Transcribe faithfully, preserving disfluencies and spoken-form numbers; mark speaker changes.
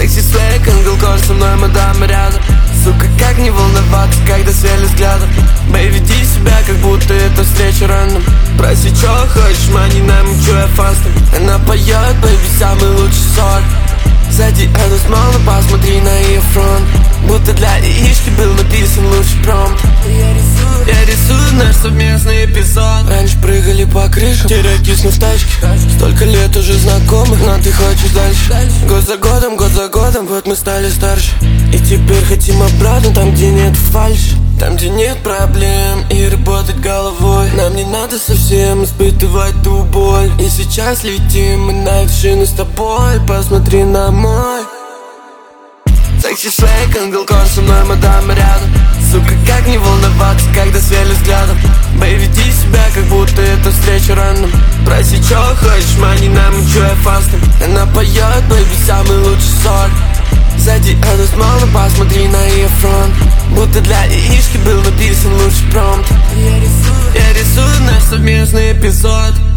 Speaker 1: Секси слэк, ангел кор со мной, мадам рядом. Сука, как не волноваться, когда свели взглядом. Бэй, веди себя, как будто это встреча рандом. Проси, чё хочешь, мани, нам, чё я фастом. Она поет, бэйби, самый лучший сорт. Сзади эту смолу, посмотри на ее фронт. Будто для яички был написан лучший промпт. Я рисую, я рисую наш совместный эпизод. Раньше прыгали по крышам, теперь киснут в тачке. Столько лет уже знакомых, но ты хочешь дальше. Год за годом, год за годом, вот мы стали старше. И теперь хотим обратно, там где нет фальши. Там где нет проблем и работать головой. Нам не надо совсем испытывать ту боль. И сейчас летим мы на вершину с тобой. Посмотри на мой секси слэк, ангел кор со мной, мадам рядом. Сука, как не волноваться, когда свели взглядом. Бэй, веди себя, как будто это встреча рандом. Проси, чё хочешь, мани, нам, чё я фастом. Она поет, бэйби, самый лучший сорт. Сзади эту смолу, посмотри на ее фронт. Будто для яички был написан лучший промпт. Я рисую, я рисую наш совместный эпизод.